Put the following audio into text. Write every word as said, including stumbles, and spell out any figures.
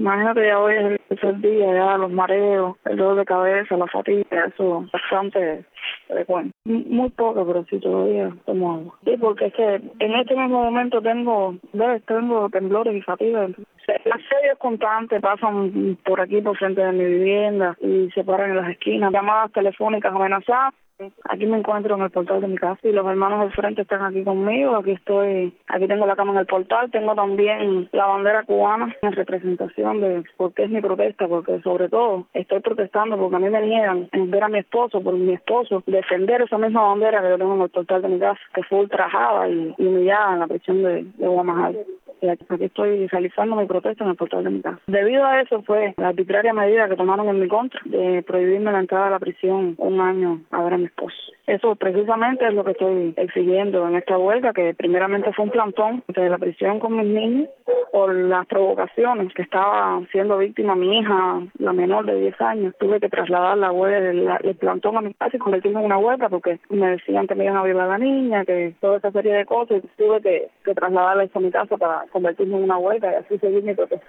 Imagínate, ya hoy es el tercer día, ya los mareos, el dolor de cabeza, la fatiga, eso es bastante frecuente. M- Muy poco, pero sí todavía tomo agua. Sí, porque es que en este mismo momento tengo, ¿ves? Tengo temblores y fatiga. Las series constantes pasan por aquí, por frente de mi vivienda y se paran en las esquinas. Llamadas telefónicas amenazadas. Aquí me encuentro en el portal de mi casa y los hermanos del frente están aquí conmigo. Aquí estoy, aquí tengo la cama en el portal. Tengo también la bandera cubana en representación de porque es mi protesta, porque sobre todo estoy protestando porque a mí me niegan en ver a mi esposo, por mi esposo, defender esa misma bandera que yo tengo en el portal de mi casa, que fue ultrajada y, y humillada en la prisión de, de Guamajal. Y aquí estoy realizando mi protesta en el portal de mi casa. Debido a eso fue la arbitraria medida que tomaron en mi contra de prohibirme la entrada a la prisión un año a ver a mi esposo. Eso precisamente es lo que estoy exigiendo en esta huelga, que primeramente fue un plantón de la prisión con mis niños por las provocaciones que estaba siendo víctima mi hija, la menor de diez años. Tuve que trasladar la huelga, el, el plantón a mi casa y convertirme en una huelga porque me decían que me iban a violar a la niña, que toda esa serie de cosas. Y tuve que, que trasladarla a mi casa para convertirme en una huelga y así seguir mi protesta.